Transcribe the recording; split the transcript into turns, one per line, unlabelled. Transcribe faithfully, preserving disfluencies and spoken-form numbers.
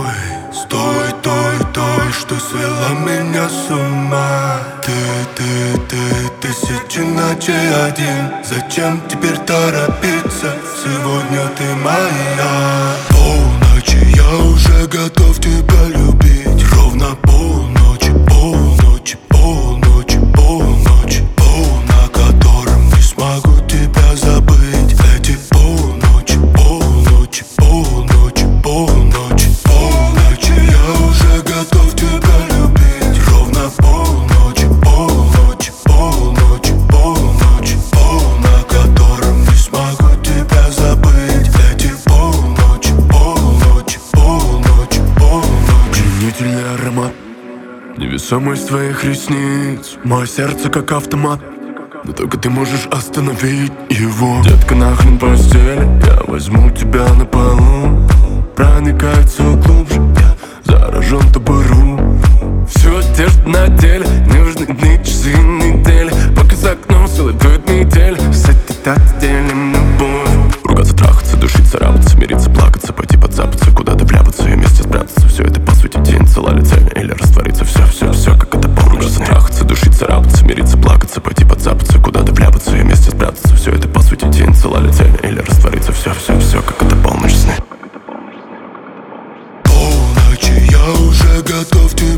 Стой, стой, той, той, что свела меня с ума. Ты, ты, ты, тысячи ночей один. Зачем теперь торопиться? Сегодня ты моя. Полночи, я уже готов тебя любить. Ровно полночи, полночи, полночи, полночи. Пол, на котором не смогу тебя забыть. Эти полночи, полночи, полночи, полночи, полночи. Я уже готов тебя любить. Ровно полночи, полночи, полночи, полночи. Пол, на котором не смогу тебя забыть. Эти полночи, полночи, полночи, полночи.
Пленительный аромат, невесомость твоих ресниц. Мое сердце как автомат, но только ты можешь остановить его. Детка, нахрен постель, я возьму тебя на полу. Проникает все глубже, я заражен тобою. Всю одежду на теле, не нужны дни, часы, недели. Пока за окном следует метель, с этой так делим любовь. Ругаться, трахаться, душить, царапаться, смириться, плакаться, пойти подцапаться, куда-то вляпаться и вместе спрятаться. Все это по сути день, целая ли цель или раствориться. Все, все, все, как это помнишь. Ругаться, трахаться, душить, царапаться, смириться, плакаться, пойти подцапаться, куда-то вляпаться и вместе спрятаться. Все это по сути день, целая ли цель или раствориться. Все, все, все, как это полночь сны.
Полночи, я уже готов тебя